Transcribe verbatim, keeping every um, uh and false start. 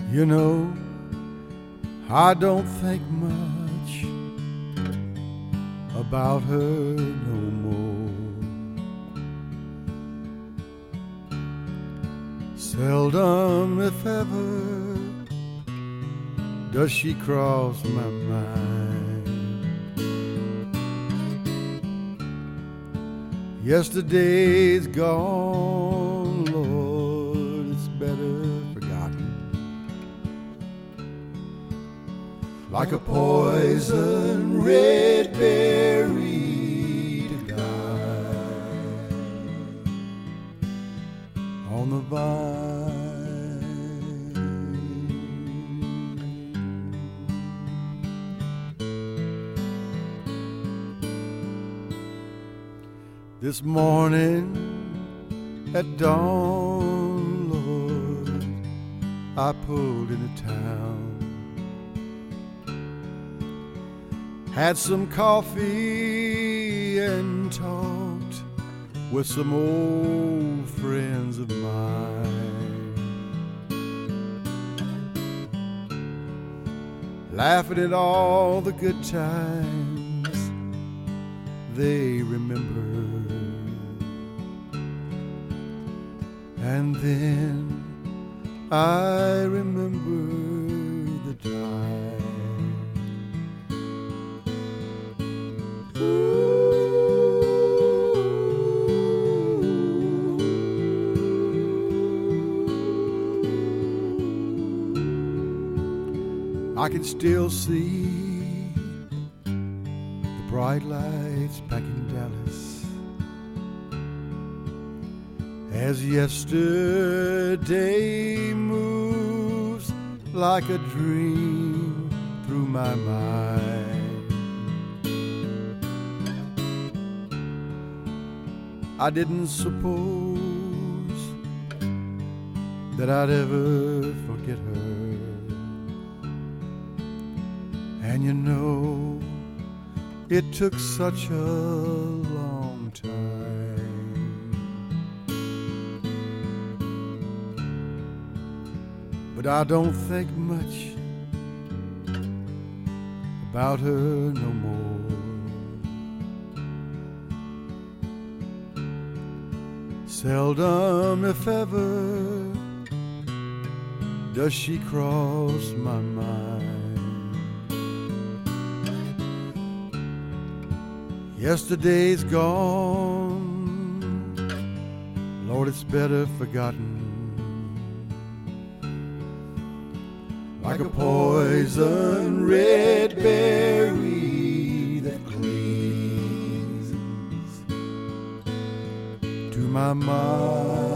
You know, I don't think much about her no more. Seldom, if ever, does she cross my mind. Yesterday's gone, Lord, it's better forgotten. Like a poison red berry to die on the vine. This morning at dawn, Lord, I pulled into town. Had some coffee and talked with some old friends of mine, laughing at all the good times they remember. And then I remember the time. I can still see the bright lights back in Dallas as yesterday moves like a dream through my mind. I didn't suppose that I'd ever forget her. And you know, it took such a long time. But I don't think much about her no more. Seldom, if ever, does she cross my mind. Yesterday's gone, Lord, it's better forgotten. Like a poison red berry that clings to my mind.